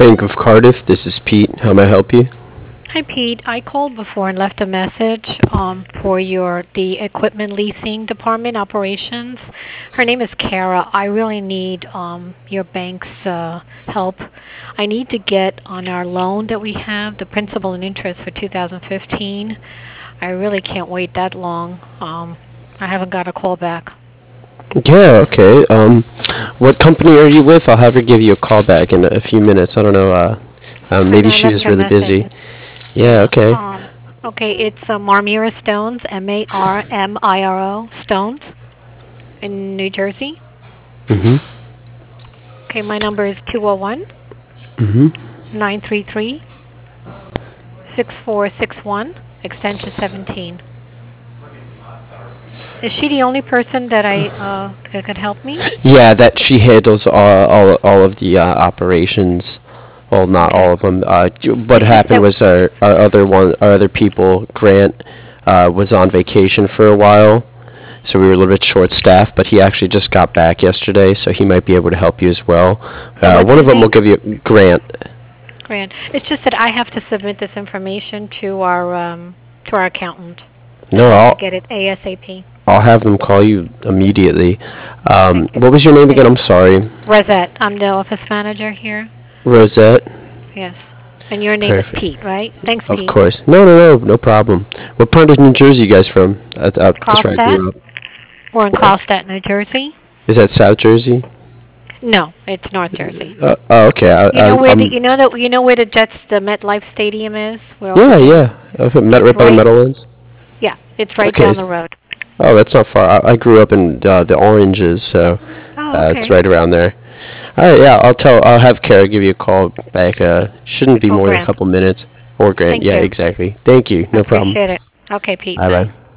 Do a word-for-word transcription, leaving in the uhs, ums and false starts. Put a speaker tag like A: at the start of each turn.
A: Bank of Cardiff. This is Pete. How may I help you?
B: Hi, Pete. I called before and left a message um, for your the equipment leasing department operations. Her name is Kara. I really need um, your bank's uh, help. I need to get on our loan that we have, the principal and interest for two thousand fifteen. I really can't wait that long. Um, I haven't got a call back.
A: Yeah, okay. Um, what company are you with? I'll have her give you a call back in a few minutes. I don't know. Uh, um,
B: I
A: maybe
B: know I
A: she
B: left
A: was
B: her a
A: really
B: message.
A: busy. Yeah,
B: Yeah.
A: okay.
B: Um, okay, it's uh, Marmira Stones, M A R M I R O Stones in New Jersey.
A: Mhm.
B: Okay, my number is two oh one,
A: Mhm.
B: nine three three, six four six one, extension seventeen. Is she the only person that I uh that could help me?
A: Yeah, that she handles all all, all of the uh, operations. Well, not all
B: Okay.
A: of them. Uh, j- what
B: It's just
A: happened
B: that
A: was our, our other one, our other people, Grant, uh, was on vacation for a while, so we were a little bit short-staffed. But he actually just got back yesterday, so he might be able to help you as well.
B: and
A: Uh,
B: what's
A: one
B: his
A: of them will
B: name?
A: give you Grant.
B: Grant. It's just that I have to submit this information to our um to our accountant, and
A: No,
B: I have to
A: I'll
B: get it ASAP.
A: I'll have them call you immediately. Um,
B: Thank you.
A: what was your name again?
B: Thank
A: I'm
B: you.
A: sorry.
B: Rosette. I'm the office manager here.
A: Rosette.
B: Yes. And your name is
A: Perfect.
B: Pete, right? Thanks,
A: Of
B: Pete.
A: course. No, no, no, no problem. What part of New Jersey you guys from? That's, uh, that's where I
B: Carlstadt.
A: grew up.
B: We're in
A: Where?
B: Carlstadt, New Jersey.
A: Is that South Jersey?
B: No, it's North Jersey.
A: Uh, oh, okay. I,
B: You know
A: I,
B: where the
A: I'm.
B: you know that you know where the Jets the MetLife Stadium is, where all the
A: Yeah,
B: games.
A: yeah. Okay, Met,
B: It's
A: right by the
B: right.
A: Meadowlands.
B: Yeah, it's right
A: Okay.
B: down
A: s-
B: the road.
A: Oh, that's not far. I, I grew up in uh, the Oranges, so
B: Oh,
A: uh, it's
B: okay.
A: right around there. All right. Yeah, I'll tell. I'll have Kara give you a call back. Uh, shouldn't be
B: Oh,
A: more than a
B: Grant.
A: couple minutes. Or Grant.
B: Thank
A: Yeah,
B: you.
A: exactly. Thank you.
B: I
A: No problem.
B: appreciate it. Okay, Pete.
A: Bye
B: Bye.
A: bye.